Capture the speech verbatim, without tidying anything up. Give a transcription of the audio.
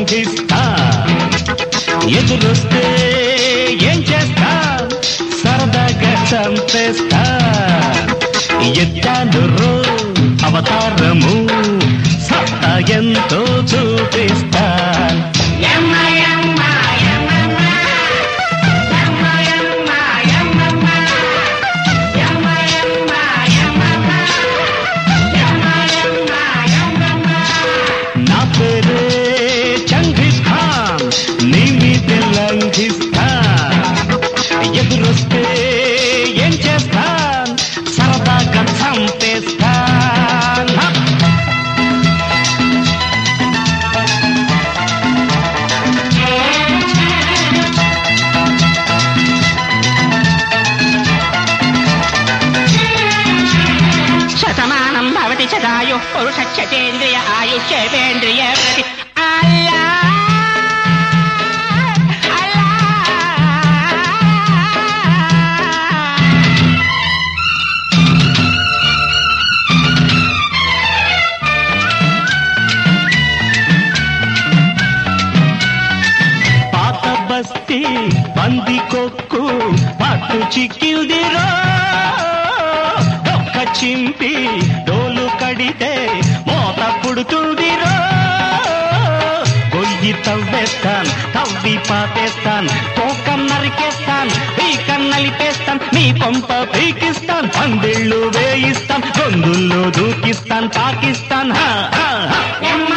లంఘిస్తా ఎదురొస్తే ఏం చేస్తా సరదాగా చంపేస్తా ఎత్తాను అవతారము సత్తా ఎంతో చూపిస్తా నా పేరే చంఘీజ్ ఖాన్ నీ మీద లంఘిస్తా ఎదురొస్తే ఏం చేస్తా సరదాగా చంపేస్తా శతమానం భవతి శతాయు పురుషేంద్రియ ఆయుష్యేంద్రియ ప్రతి అల్లా పాత బస్తీ బంది కొక్కు పట్టు చిక్కిల్దిరో ఒక్క చింపి డోలు కడితే మోత పుడుతుందిరో గొయ్యి తవ్వేస్తాన్ తవ్వి పాతేస్తాన్ తోకం నరికేస్తాన్ పీకం నలిపేస్తాన్ మీ కొంప పీకిస్తాన్ పందిళ్ళు వేయిస్తాన్ గొంతుల్లో దూకిస్తాన్ పాకిస్తాన్ హా హా హా